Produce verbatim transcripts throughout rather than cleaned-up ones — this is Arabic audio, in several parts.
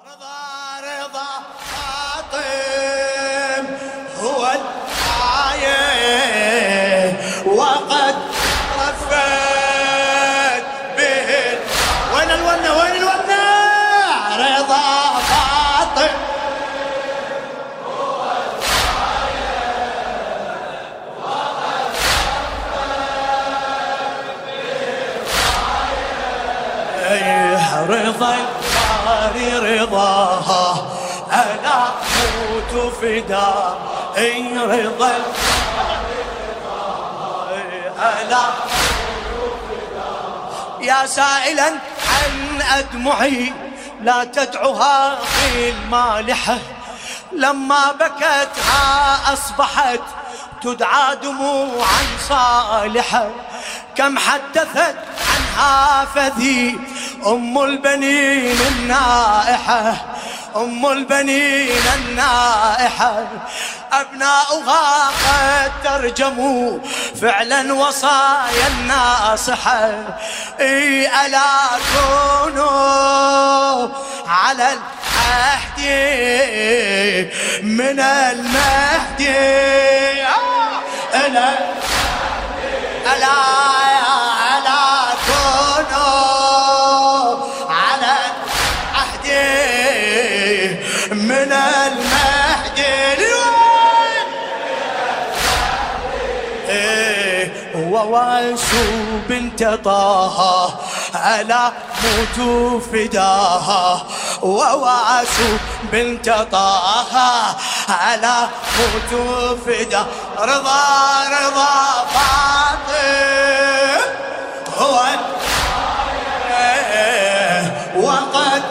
رضا رضا فاطم هو الآية وقد رفت به. وين الونة وين الونة؟ رضا فاطم هو الآية وقد رفت به. رضا رضاها أنا موت فدا. إي رضا أنا موت فدا. يا سائلا عن أدمعي لا تدعها في المالحة. لما بكتها أصبحت تدعى دموعا صالحة. كم حدثت عنها فذي أم البنين النائحة. أم البنين النائحة أبناؤها قد ترجموا فعلا وصايا الناصحة. إي ألا كونوا على العهد من المهدي. ألا ألا ألا كونوا على العهد من المهدي. وواسو بنت طه ألا موت فداها. وواسو بنت طه ألا موت فدا. رضا رضا فاطم هو الآية وقد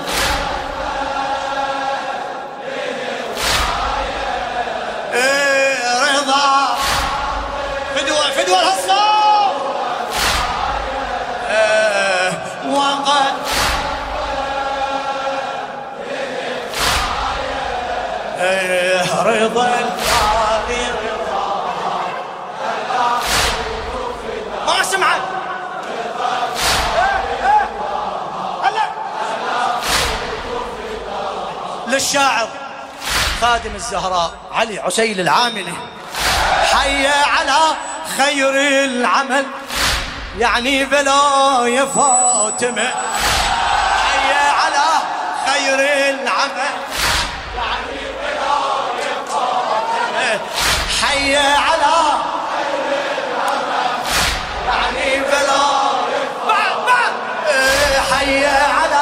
رضا فدوى فدوى الهصار وقد رضا القاضي رضا ما سمعت للشاعر خادم الزهراء علي عسيل العاملي. حي على خير العمل يعني بلا يا فاطمة. حي على خير العمل يعني بلا يا فاطمة. حي على خير العمل يعني بلا يا فاطمة. حي على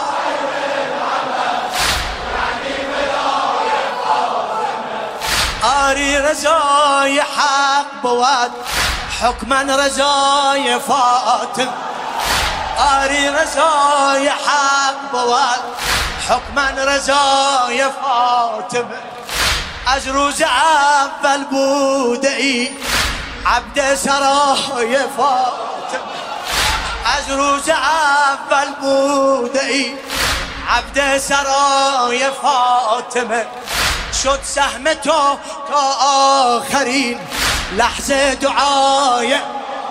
آري رزاي حق بواد حكما رزاي فاطم. آري رزاي حق بواد حكما رزاي فاطم. أجروز عب البودئي عبد سراي فاطم. أجروز عب البودئي عبد سراي فاطمة. شد سهمته كآخرين لحظة دعاية.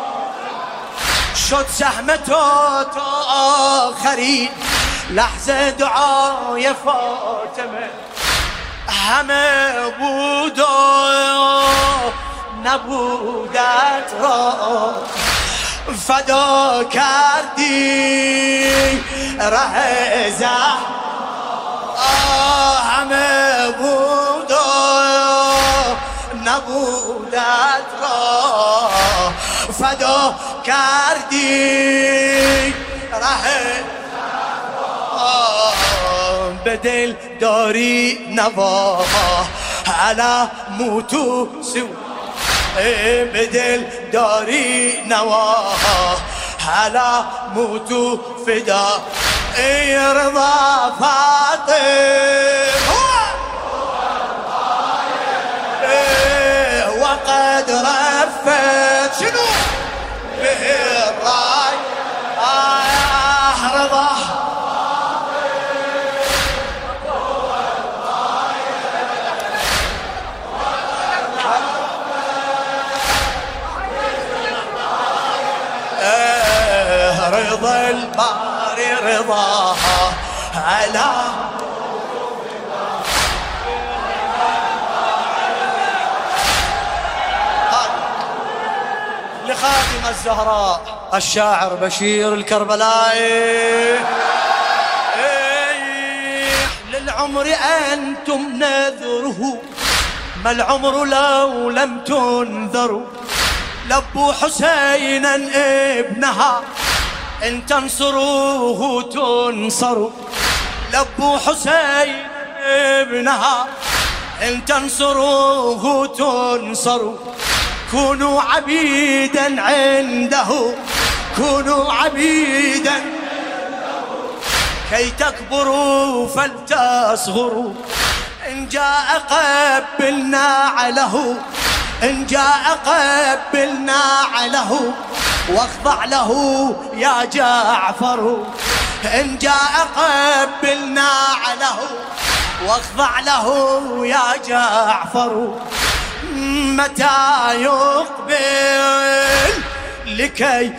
شد سهمته كآخرين لحظة دعاية فاطمة. همه بودو نبودت را فدا کردی ره زهر. همه بود و نبودت را فدا کردی ره به دل داری نوا علا موتو سو. به دل داری نوا علا موتو فدا. ای رضا فاطم وقد رفت شنو به الراي. آه رضا رضا الباري رضاها على فاطمة الزهراء الشاعر بشير الكربلائي. للعمر أنتم نذره، ما العمر لو لم تنذروا. لبوا حسينا ابنها، إن تنصروه تنصروا. لبوا حسين ابنها، إن تنصروه تنصروا. كونوا عبيدا عنده، كونوا عبيدا كي تكبروا فلتصغروا. إن جاء قبلنا عليه، إن جاء قبلنا عليه واخضع له يا جعفر. إن جاء قبلنا عليه واخضع له يا جعفر. متى يقبل لكي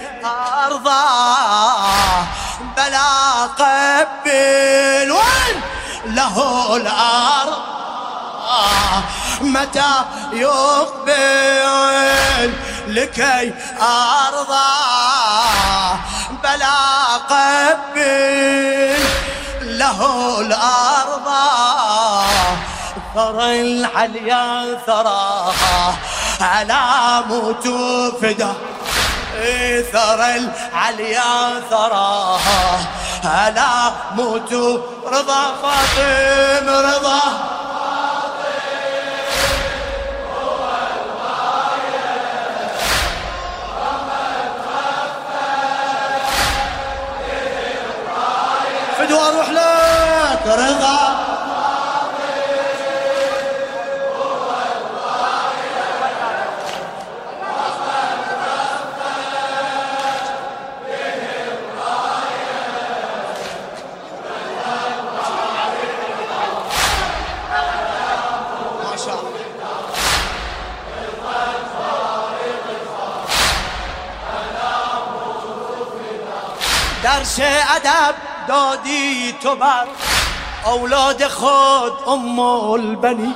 أرضاه، بلا قبل وين له الأرض. متى يقبل لكي أرضاه، بلا قبل له الأرض. ثرى العليا ثراها على موت فدا. ثرى العليا ثراها على موت رضا فاطم. رضا فدو اروح لك رضا. درس ادب دادی تو بر اولاد خود ام البنی.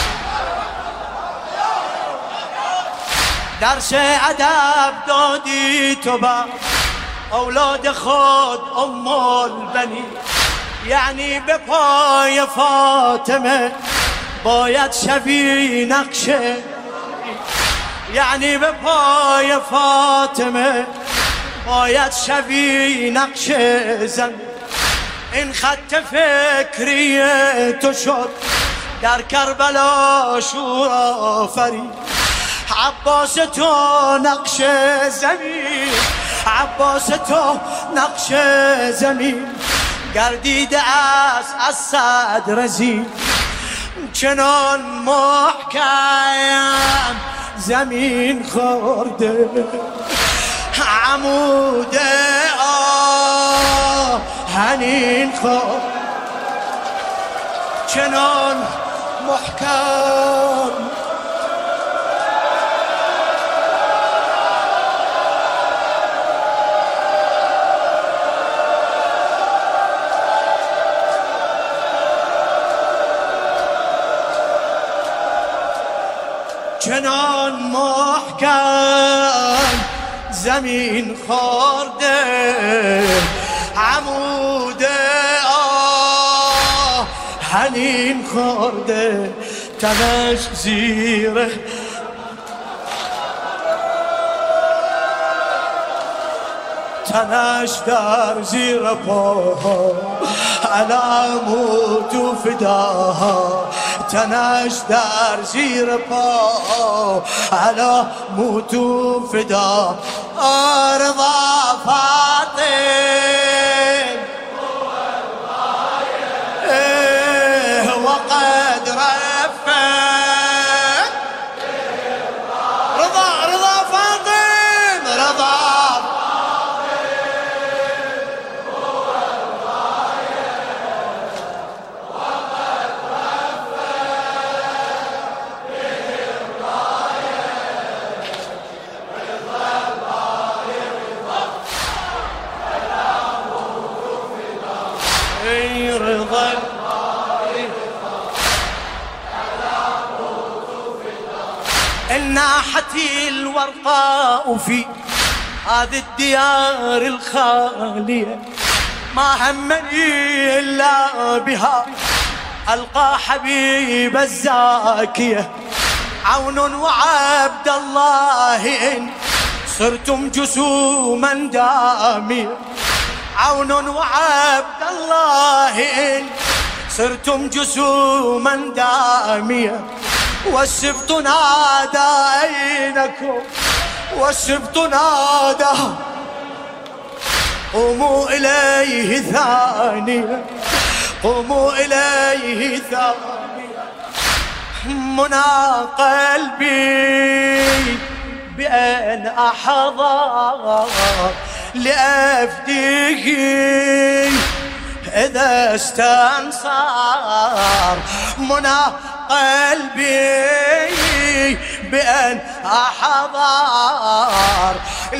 درس ادب دادی تو بر اولاد خود ام البنی. یعنی به پای فاطمه باید شوی نقشه. یعنی به پای فاطمه باید شوی نقش زن. این خط فکری تو شد در کربلا شور آفرین. عباس تو نقش زمین، عباس تو نقش زمین. گردیده است از صدر زین، چنان محکم زمین خورده. عمود آهنین خود چنان محکم. چنان محکم زمین خورده. عمود آهنین خورده. تنش زیر تنش در زیر پاها علمو تو فداها. تنش در زیر پا علمو تو فدا. رضا فاطم وقد رفت. رضا رضا فاطم رضا ناحت الورقاء في هذه الديار الخالية ما همني إلا بها ألقى حبيب الزاكية. عون وعبد الله إن صرتم جسوما دامية، عون وعبد الله إن صرتم جسوما دامية. والسبط نادى أينكم، والسبط نادى قوموا إليه ثانية، قوموا إليه ثانية. منى قلبي بأن أحضر لأفديه إذا استنصار. منى قلبي بأن أحضر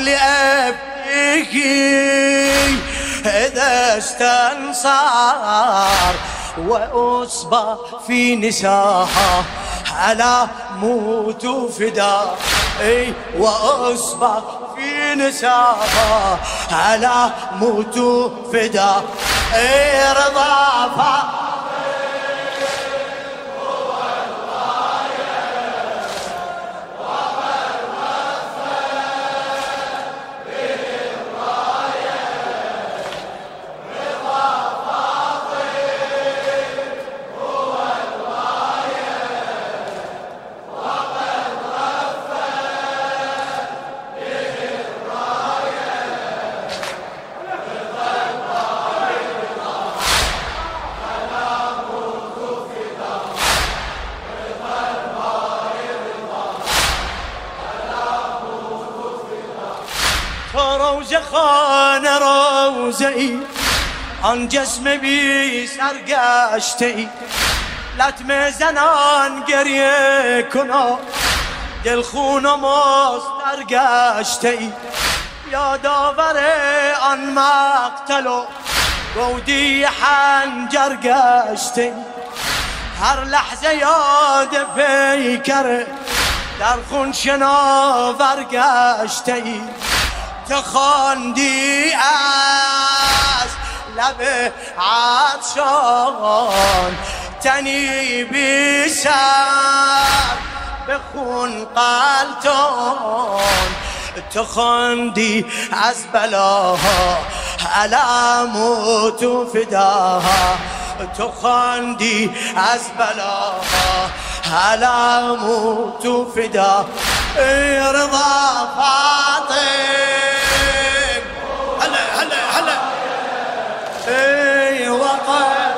لأفديه إذا استنصار. وأصبح في نساها على موت فدا، اي وأصبح في نساها على موت فدا. اي رضا روزة خان روزي عن جسم بي سرقشتي. لا تمزنان قريه كنا دل خونه مسترقشتي. يا داوري عن مقتلو قودي حنجر قشتي. هر لحظة ياد فيكر در خون شناور قشتي. تخاندی از لب عطشان تنی بی سر به خون قلتان. تخاندی از بلاها علم و تو فداها. تخاندی از بلاها علم و تو فدا. ای رضا فاطم اي وقت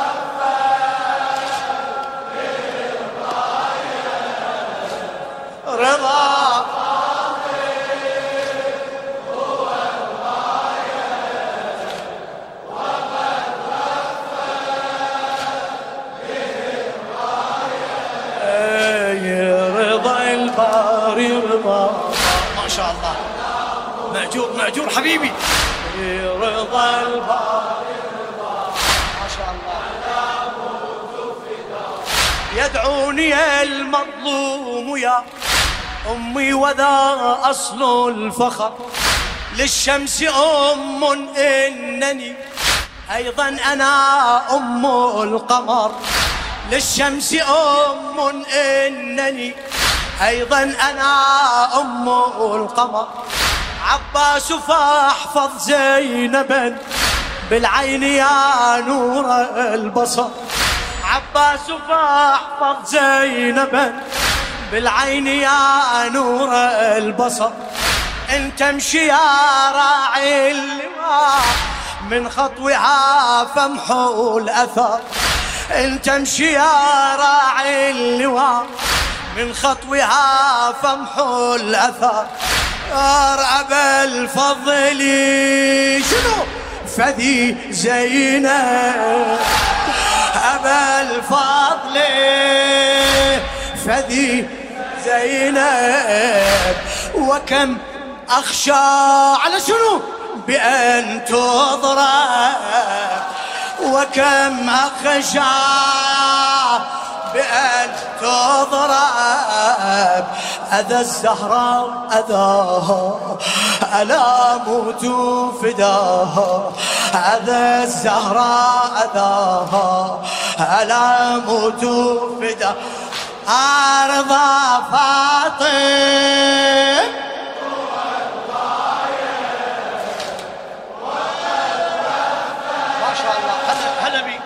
رضا هو الغاية وقد به الراية. اي رضا الباري رضا ما شاء الله. مأجور مأجور حبيبي. رضا الباري رضا ما شاء الله. يدعوني المظلوم يا أمي وذا أصل الفخر. للشمس أم إنني أيضا أنا أم القمر. للشمس أم إنني أيضا أنا أم القمر. عباس فاحفظ زينبا بالعين يا نور البصر. عباس فاحفظ زينبا بالعين يا نور البصر. ان تمشي يا راعي اللواء من خطوها فامحو الاثر. ان تمشي يا راعي اللواء من خطوها فامحو الاثر. أرعب الفضل شنو فذي زينب. أبا الفضل فذي زينب. وكم أخشى على شنو بأن تضرب. وكم أخشى بأن تضرب. أذى الزهراء أذاها ألا موت فداها، أذى الزهراء أذاها، ألا موت فداها، أرضى فاطم. ما شاء الله، هلا هلا بي.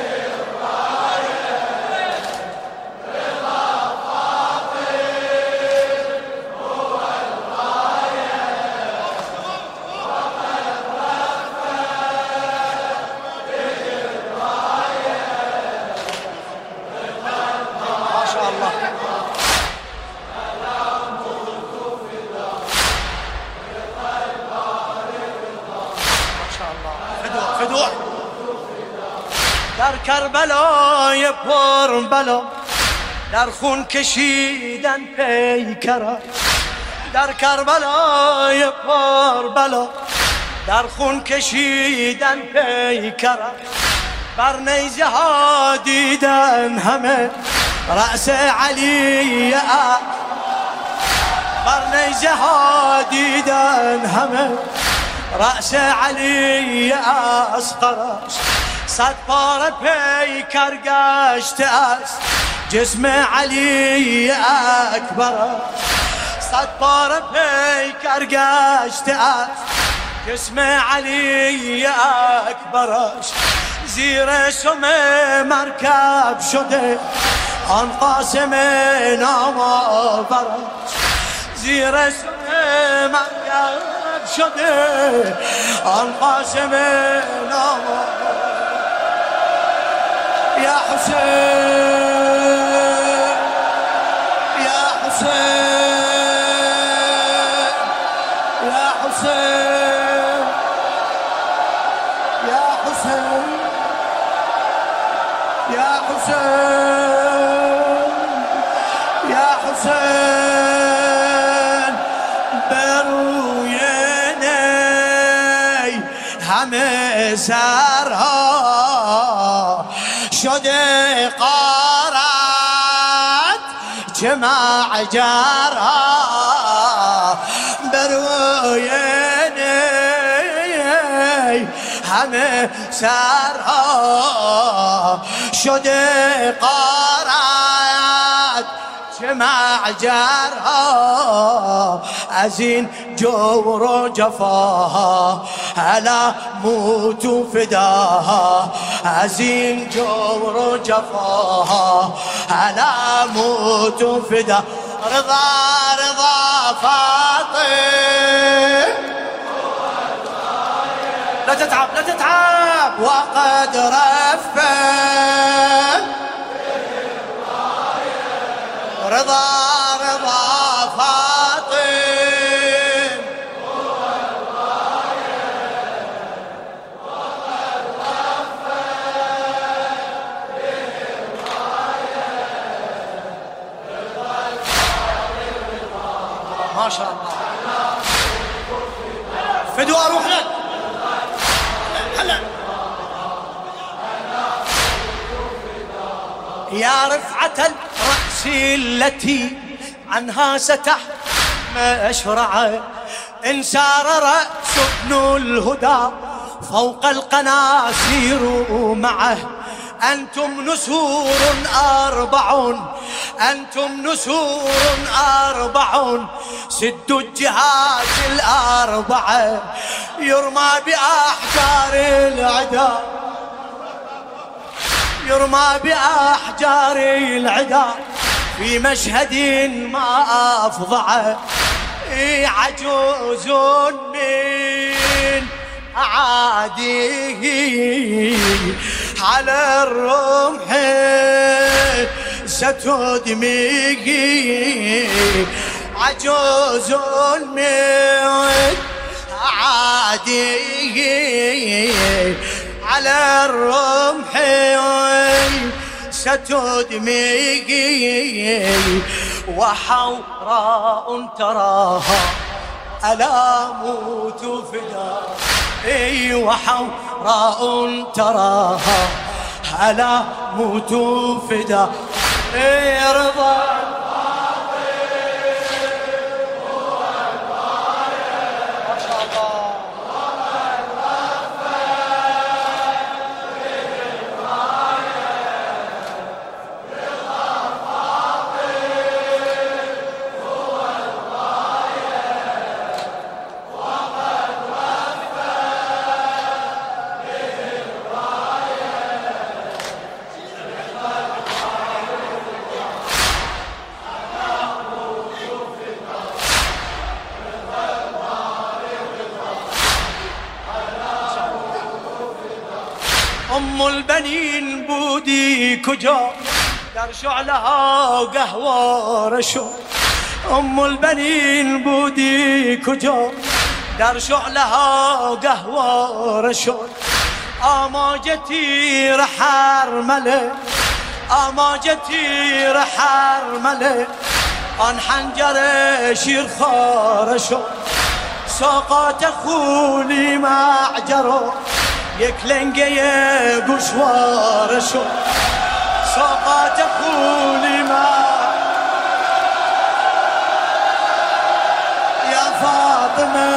فدوح در کربلا پر بلا، در خون کشیدن پیکرش، در کربلا پر بلا، در خون کشیدن پیکرش، بر نیزه ها دیدن همه رأس علی، بر نیزه ها دیدن همه رأس علی اصغرش، صد پاره پیکر گشته است جسم علی اکبرش، صد پاره پیکر گشته است جسم علی اکبرش، زیر سم مرکب شده آن قاسم نامآورش، زیر سم مرکب شده آن قاسم نامآور. یا حسین یا حسین یا حسین یا حسین یا حسین یا حسین، بروی نی همه سرها شده قارت چه معجرها، بروی نی همه سرها شده قارت چه معجرها، از این جور و جفاها الا موت فداها، از این جور و جفاها الا موت فداها. رضا رضا فاطم، لا تتعب لا تتعب، وقد رفت رضا رضا فاطم، ما شاء الله. فدو اروح لك هلا. يا رفعة الرأس التي عنها ستح مشرعه، إن سار رأس ابن الهدى فوق القناصير معه، أنتم نسور أربع، أنتم نسور أربع، سدوا الجهات الأربعة، يرمى بأحجار العدا، يرمى بأحجار العدا في مشهد ما أفضعه، عجوز من أعاديه على الرمح ستدميه، عجوز من أعاديه على الرمح ستدميه، وحوراء تراها ألا موت فداها، اي وحوراء تراها ألا موت فداها، اي رضا أم البنين بودي كجا درشع لها قهوة رشو. أم البنين بودي كجا درشع لها قهوة رشو. آماجتي رحر ملك آماجتي رحر ملك آن حنجر شير خارشو. ساقات خولي معجرو يكلنجي قشوارشو. ساقات خولي معجرو يا فاطمة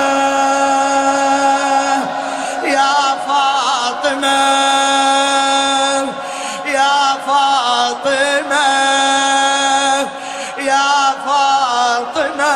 يا فاطمة يا فاطمة يا فاطمة.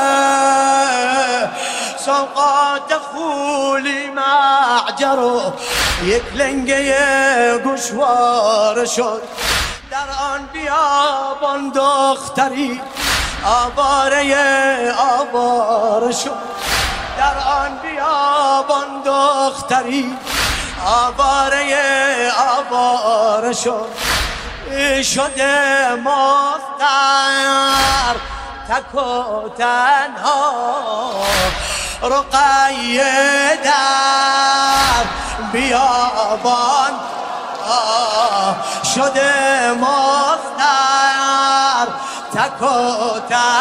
سوقات خولي معجرو يكلنجي قشوار شد. در آن بیابان دختری آواره آواره شد. در آن بیابان دختری آواره آواره شد. شده مفتر تک و تنها رقیه در بیابان شده مفتر تک و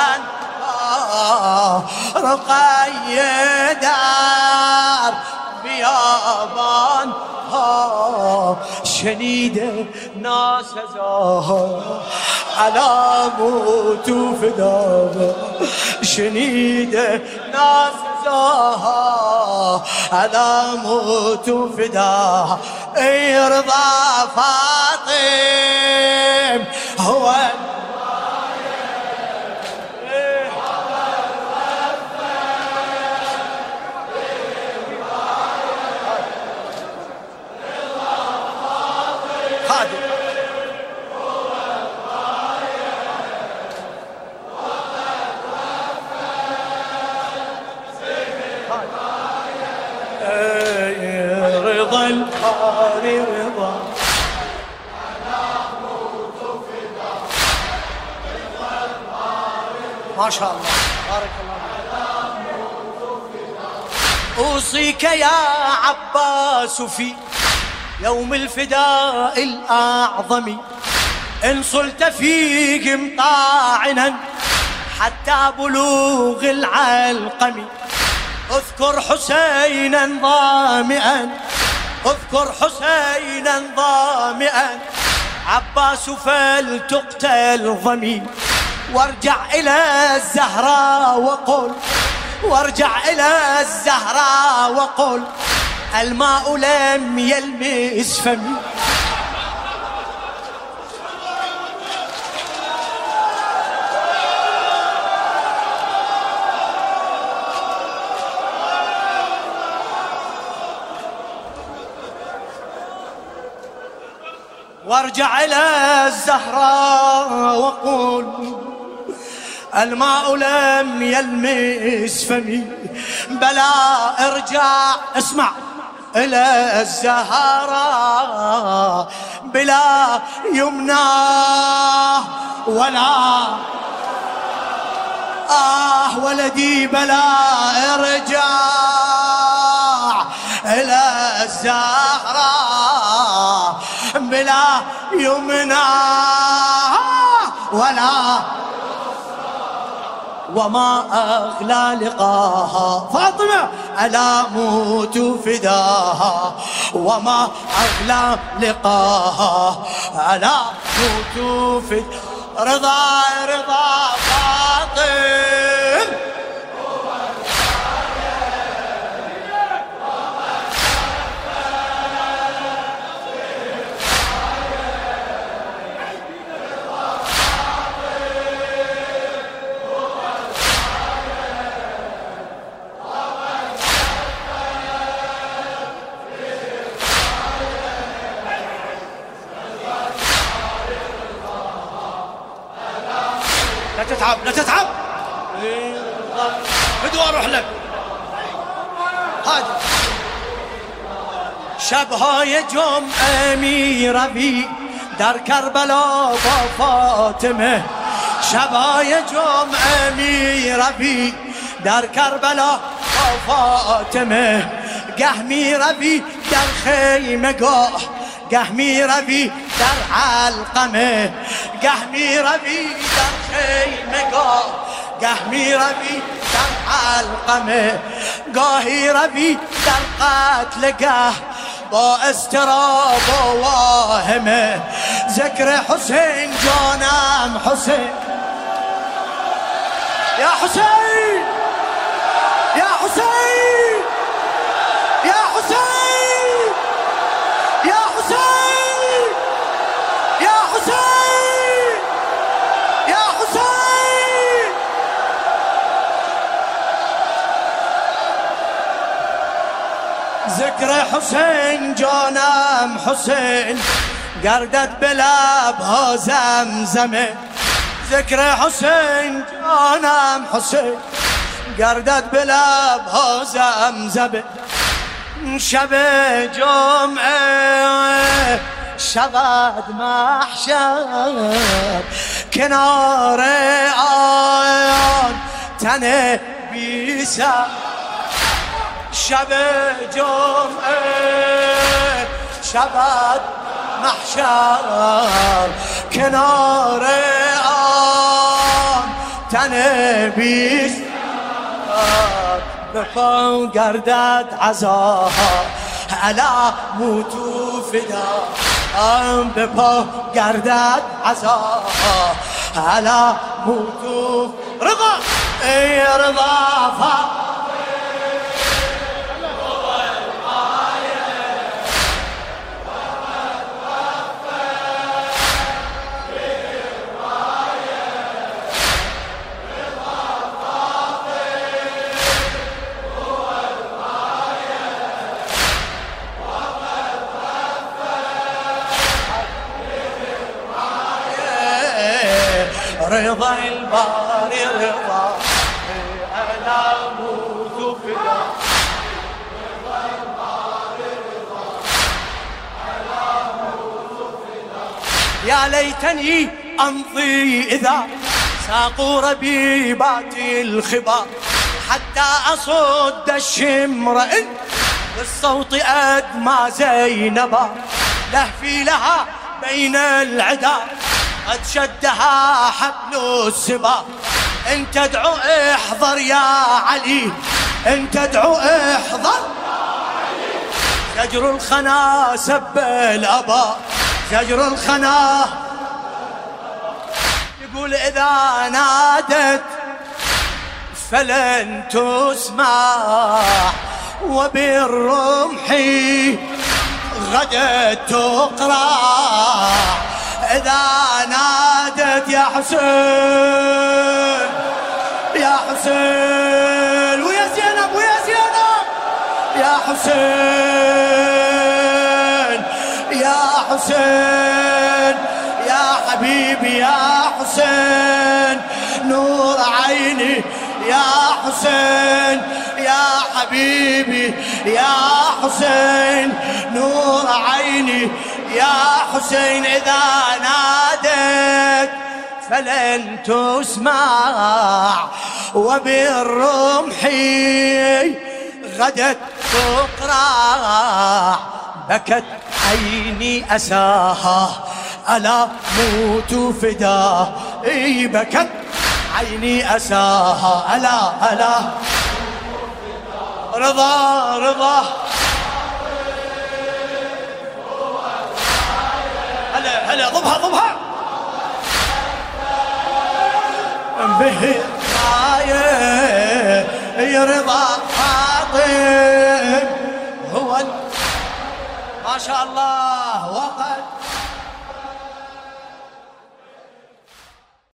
تنها رقیه در بیابان ها. شنیده ناسزا علام و تو فدا. شنیده ناسزا علام و تو فدا. ای رضا فاطم هو رضا القاري رضا ما شاء الله بارك الله. أوصيك يا عباس في يوم الفداء الأعظم إن صلت فيهم طاعنا حتى بلوغ العلقم. اذكر حسينا ظامئا اذكر حسينا ظامئا عباس فلتقتل ضمي. وارجع إلى الزهراء وقل وارجع إلى الزهراء وقل الماء لم يلمس فمي. وارجع إلى الزهراء وقل الماء لم يلمس فمي. بلا ارجع اسمع إلى الزهراء بلا يمنى ولا آه ولدي. بلا ارجع إلى الزهراء بلا يمنى ولا وما أغلى لقاها. فاطمة ألا موت فداها وما أغلى لقاها ألا موت فداها. رضا رضا فاطم لا تتعب لا تتعب. بدو اروح لك. هادي شبهای جمعه می روی در کربلا با فاطمه، شبهای جمعه می روی در کربلا با فاطمه، گه می روی در خیمه گاه، گه می روی در علقمه، گه می روی در خیمه گاه، گه می روی در علقمه، گاهی روی در قتلگاه با استراب و واهمه. ذکر حسین جانم حسین، یا حسین یا حسین یا حسین یا حسین یا حسین یا حسین. ذکر حسین جانم حسین گردد به لبها زمزمه، ذکر حسین جانم حسین گردد به لبها زمزمه. شب جمعه شود محشر کنار آن تن بی سر، شب جمعه شود محشر کنار آن تن بی سر، به پا گردد عزاها علا موتو فدا، به پا گردد عزاها علا موتو. رضا ای رضا فا رضا الباري رضا أنا موت فدا، رضا الباري رضا أنا موت فدا. يا ليتني أمضي إذا ساقوا ربيبات الخبا، حتى أصد الشمر بالصوت أدمى زينبا، لهفي لها بين العدا قد شدها حبل السبا. ان تدعو احضر يا علي، ان تدعو احضر زجر الخنا سب الابا، زجر الخنا يقول اذا نادت فلن تسمع، وبالرمح غدت تقرع، إذا نادت يا حسين يا حسين ويا زينب ويا زينب يا حسين يا حسين يا حبيبي يا حسين نور عيني يا حسين يا حبيبي يا حسين نور عيني يا حسين. إذا نادت فلن تسمع، وبالرمح غدت تقرع، بكت عيني أساها ألا موت فداه، اي بكت عيني أساها ألا ألا رضا رضا. هلا هلا ضبها ضبها به يا رضا فاطم هو ما شاء الله